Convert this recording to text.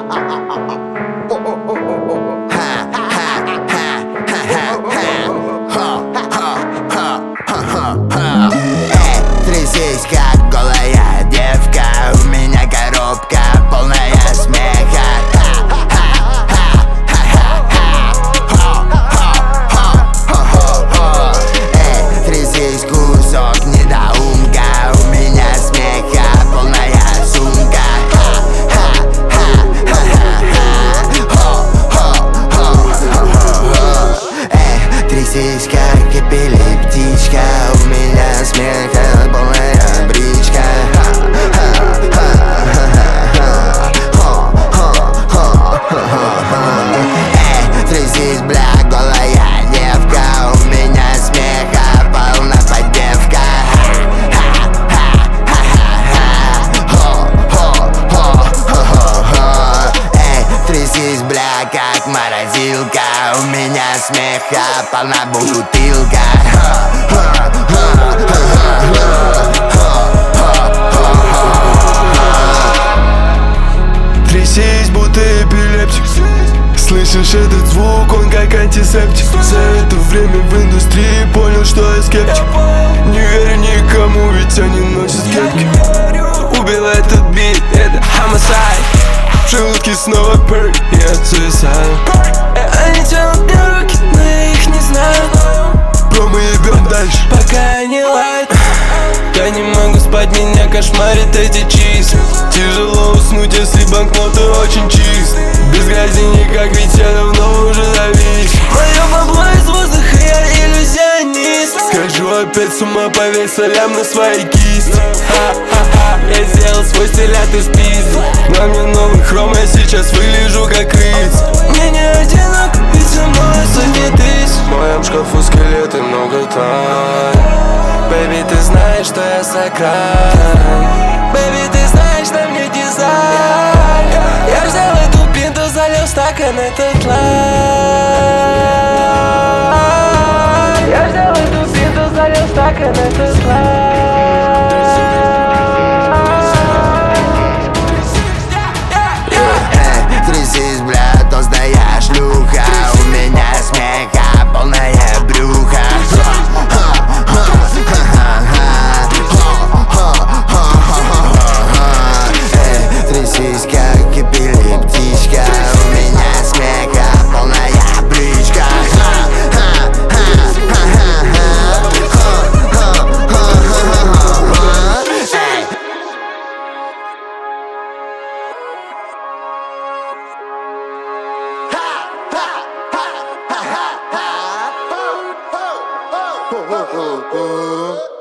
Трясись, как голая девка, у меня коробка полная смеха. Трясись, кусок недоумка, у меня смеха полная сумка. Трясись, как эпилептичка, у меня смеха полная бричка. Трясись, бля, голая девка, у меня смеха полна поддевка. Трясись, бля, как морозилка, у меня смеха полна бутылка. Трясись, будто эпилептик. Слышишь этот звук, он как антисептик. За это время в индустрии понял, что я скептик. Не верю никому, ведь они носят кепки. Убил этот бит, это homicide. В желудке снова перк, я suicide. Они тянут мне руки, но я их не знаю. Бро, мы ебем дальше, пока они лают. Я не могу спать, меня кошмарят эти числа. Тяжело уснуть, если банкноты очень чисты. Без грязи никак, ведь я давно уже завис. Мое бабло из воздуха, я иллюзионист. Схожу опять с ума, повесь солям на свои кисти. Ха-ха-ха, я сделал свой стиль, а ты спиздил. На мне новый хром, я сейчас выгляжу как рыц. Мне не одиноко, ведь со мной сотни тысяч. В моем шкафу скелеты, много тайн. Бэйби, ты знаешь, что я сакрален. Бэйби, ты знаешь, на мне дизайн. Я взял эту пинту, залил в стакан этот лайн. Я взял эту пинту, залил в стакан этот лайн. Трясись, бля, толстая шлюха, у меня смеха полная брюха. Трясись, как эпилептичка, у меня смеха полная бричка. Ha ha ha ha ha ha.